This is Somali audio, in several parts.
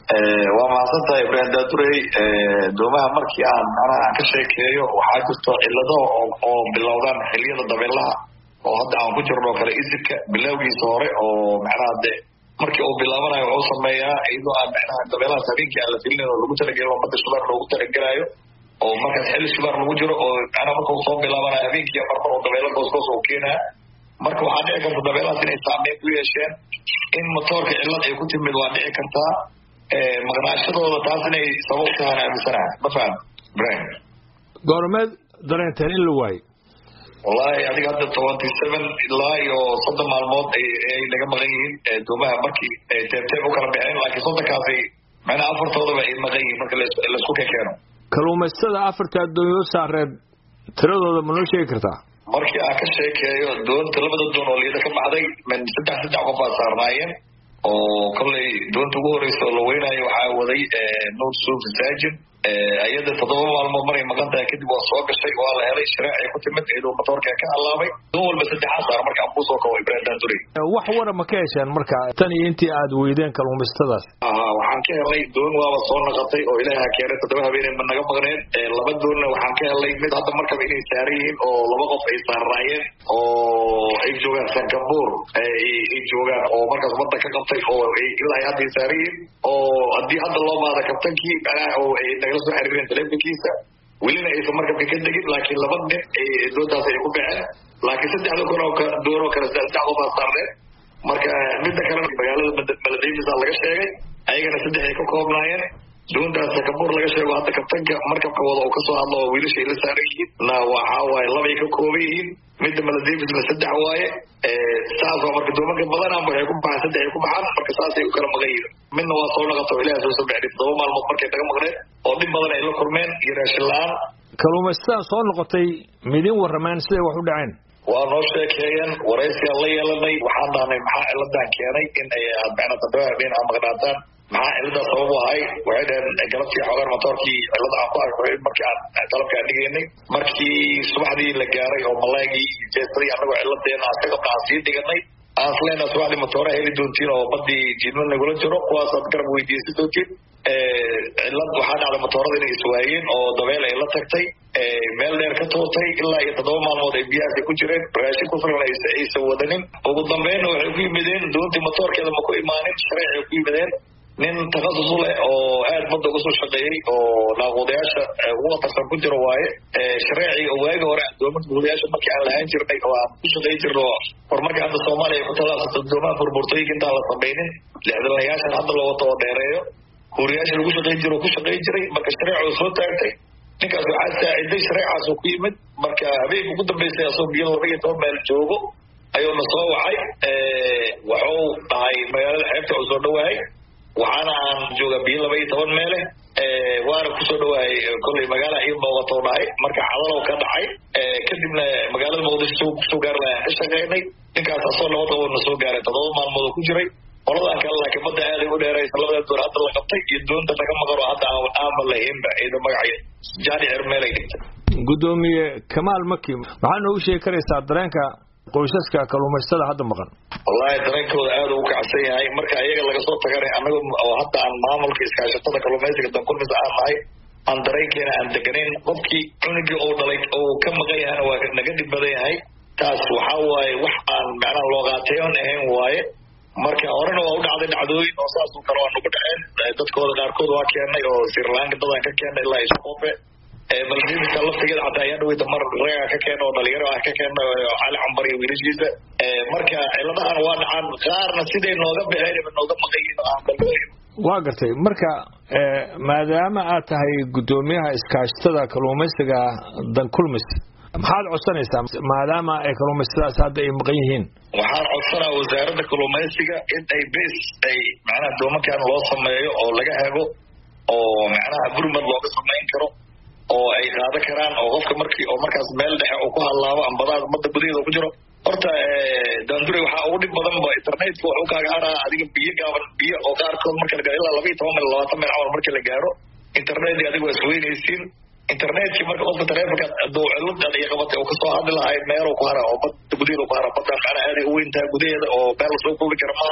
waa mahadsantahay Ibrahim Daadurey doomaha markii aan ka sheekeeyo waxaa jirto cilado oo bilowdaan xilliyada dabeelaha oo hadda aan ku jirno kale isirka bilowgiisa hore oo macnaha markii uu bilaabanayo wuxuu sameeyaa iyadoo aan macnaha dabeelaha habeenkii aan la filinayo lagu talagalay oo badda shubar loogu talagalayo oo markaas xilli shubar lagu jiro oo macnaha marka uu soo bilaabanayo habeenkii marka oo dabeelo goos uu keenaa marka waxaa dhici karta dabeelahaas inay saameyn ku yeesheen in matoorka cilad ay ku timid waa dhici kartaa maqnaashadooda taas inay sabab tahay aaminsanahay ma faham Ibrahim goormeed dareenteen in la waayo wallahi adiga hadda 27 ilaa iyo 3 maalmood ay laga maqan yihiin doomaha markii teebteeb u kala bixeen laakiin soddonkaasi macnaha afartoodaba ay maqan yihiin marka la isku keeno kalluumaystada afarta doonyo saareed tiradooda ma noo sheegi kartaa markii aan ka sheekeeyo doonta labada doon oo liida ka baxday min saddex qof baa saarnaayeen oo kolley doonta ugu horeysa oo la weynayo waxaa waday Nuur Suuf Saajin ayada 7 maalmood maray maqan tahay kadib waa soo gashay waa la helay shiraaci ku timid iyadoo matoorka ka halaabay doon walba saddex saar marka aan soo kawo Ibrahim Daadurey wax wara ma ka hesheen marka tan iyo intii aad weydeen kalluumaystadaas waxaan ka helay doon waaba soo noqotay oo ilaahay keenay 7 habeen ma naga maqneen laba doonna waxaan ka helay mid hadda markaba inay saarayeen oo laba qof ay saarnaayeen oo ay joogaan Singapore ay joogaan oo markaas wadda ka qabtay oo ilaa hadda saarayeen oo hadii hadda loo baada kabtankii oo ay nagala soo xiriireen telefonkiisa welina aysan markabka ka degin laakiin laba nin doontaas ay ku baxeen laakiin saddexda doon oo kale saddex qof saarneen marka midda kale magaalada Maldives laga sheegay ayagana saddex ay ka koobnaayeen doontaas Singapore laga sheego hadda kabtanka markabka wada oo ka soo hadlo wiilasha ila saaran yihiin waxa waaye laba ay ka kooban yihiin midda Maldives saddex waaye saas oo marka doomanka badan waxay ku baxaan saddex ay ku baxaan marka saas ay u kala maqan yihiin midna waa soo noqoto ilaahay soo sameeyay 7 maalmood markay taga maqneen oo dib badan ay la kulmeen iyo raashin la'aan kalluumaystada soo noqotay midin warramaan siday wax u dhaceen waa noo sheekeeyeen waraysi la yeelanay waxaan dhahnay maxaa ciladan keenay in ay macna tadaween ama maqnaataan maxaa cilada sabab u ahay waxay dhaheen galabtii xogaan matoorkii cilada aan ku arkay markii aan qalabka dhigaynay markii subaxdii la gaaray oo malaagii jeestay anagoo ciladeena aan ka qabnaa sii dhiganay aan isleena subaxdii matoora heli doontiin oo badii jiidman nagula jiro kuwaas aad garab weydiisan doontiin cilad waxaa dhacday matoorada inay iswaayeen oo dabeel ay la tagtay meel dheer ka toortay ilaa iyo 7 maalmood ay biyaha ku jireen raashin ku filan aysan wadanin ugu dambeynna waxay ku yimideen doontii matoorkeeda ma ku imaanin sharci ku yimideen nin takhasus leh oo aad badda uga soo shaqeeyay oo naaquudayaasha ugu tartan ku jiro waaye sharci oo waagi hore doomanka guudayaasha markii aan lahayn jirnay oo aan ku shaqeey jirno horumarka hadda Soomaaliya ku talaasatay doomaha burburtooyinka intaan la sameeynin lixdanayaashan hadda loo wato dheereeyo guudayaasha lagu shaqeey jiray marka sharci soo taagtay ninkaas waxaa saaciday sharcigaas ku yimid marka habeenkii ugu dambeysay asoo biyo 12 meel joogo ayuu na soo wacay wuxuu dhahay magaalada xeebta oo soo dhawaay waxaana aan jooga biyo 12 meele waana ku soo dhawaay kulay magaalada iyo booqato dhahay marka cadalo ka dhacay kadibna magaalada Muqdisho ku soo gaaray ka shaqeynay ninkaas asoo loo dhow na soo gaaray 7 maalmood ku jiray qoladan kale laakiin badda aad ay u dheeraysan labada door hadda la qabtay iyo doonta laga maqaro hadda aan lahayn ciidan magacyo jaani cirmeel ay dhigtay gudoomiye Kamaal Maki waxaan ugu sheegi karaysaa dareenka qoysaska kalluumaystada hadda maqan wallahi dareenkooda aad uu kacsan yahay marka ayaga laga soo tagaray anagu oo hadda aan maamulka iskaashatada kalluumaysiga dankulmis aan nahay aan dareenkeena aan deganayn qofkii cunugii oo dhalay oo ka maqan yahay waa naga dhib badan yahay taas waxa waaye wax aan macna loo qaateeyon ahayn waaye marka horena waa u dhacday dhacdooyin oo saas u kala nagu dhaceen dadkooda qaarkood waa keenay oo Sri Lanka dadan ka keenay ilaa Isqoofe Maldives laftigeeda xataa ayaa dhaweyda mar reega ka keenay oo dhalinyaro ah ka keenay cali cambari wiilashiisa marka ciladahan waa dhacaan qaarna sidee nooga bixeen nooga maqayin aan balooyin waa gartay marka maadaama aad tahay gudoomiyaha iskaashatada kalluumaysiga dankulmis maxaad codsanaysaa maadaama ay kalluumaysadaas hadda ay maqan yihiin waxaan codsanaa wasaaradda kalluumaysiga in ay base ay macnaha doomankan loo sameeyo oo laga hago oo macnaha gurmad looga samayn karo oo ay qaado karaan oo qofka markii oo markaas meel dhexe uu ku halaabo ambadaas badda gudaheeda ku jiro horta Daandurey waxa ugu dhib badan ba internetka wuxuu kaaga haraa adiga biyo gaaban biyo oo qaarkood marka la gaaro ilaa 12 meel 20 meel camal marka la gaaro internet adiga waa isweynaysiin internetka marka qofka taleefanka doo cilad ay qabatay oo ka soo hadli lahayd meel ku hara oo badda gudaheeda ku hara badda qara aad u weynta gudaheeda oo meel soo koobi kara maahan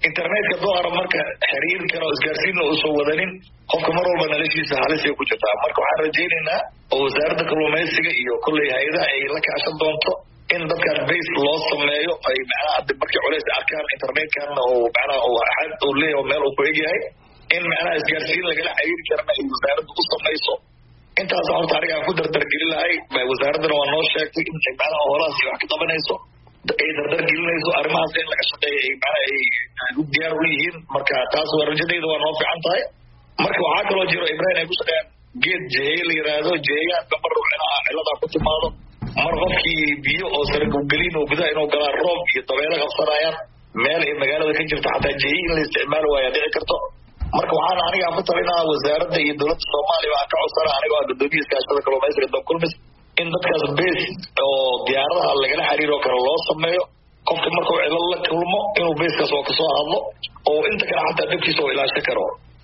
internetka doora marka xiriir karo isgaarsiin oo soo wadanin qofka mar walba noloshiisa halis ay ku jirtaa marka waxaan rajaynaynaa oo wasaaradda kalluumaysiga iyo kulley hay'adaha ay la kaashan doonto in dadkan base loo sameeyo ay macnaha hadda markay culays arkaan internetkan oo macnaha oo axad uu leeyahay meel uu ku egyahay in macnaha isgaarsiin lagala xiriiri karna ay wasaaraddu u samayso intaas horta aniga aan ku dardargelin lahay wasaaraddana waa noo sheegtay in macnaha holahaas wax ka qabanayso ay dardargelinayso arrimahaas in laga shaqeeyo ay macnaha ay u diyaar u yihiin marka taas waa rajadayda waa noo fiican tahay marka waxaa kaloo jiro ibrahim ay ku shaqeeyaan geed jeeye la yidhaahdo jeeyaanka mar macnaha ciladaa ku timaado mar qofkii biyo oo saraggelin oo gudaha inuu galaan roob iyo dabeelo qabsanayaan meel ay magaalada ka jirto xataa jeeyi in la isticmaali waaya dhici karto marka waxaan aniga ku talinayaa wasaaradda iyo dowladda Soomaaliya aan ka codsanaa aniga oo dadweynaha iskaashada kalluumaysiga Dankulmis in dadkaas base oo diyaaradaha lagala xiriiro karo loo sameeyo qofka markuu cilad la kulmo inuu base kaas oo ka soo hadlo oo inta kale xataa dadkiisa oo ilaashan karo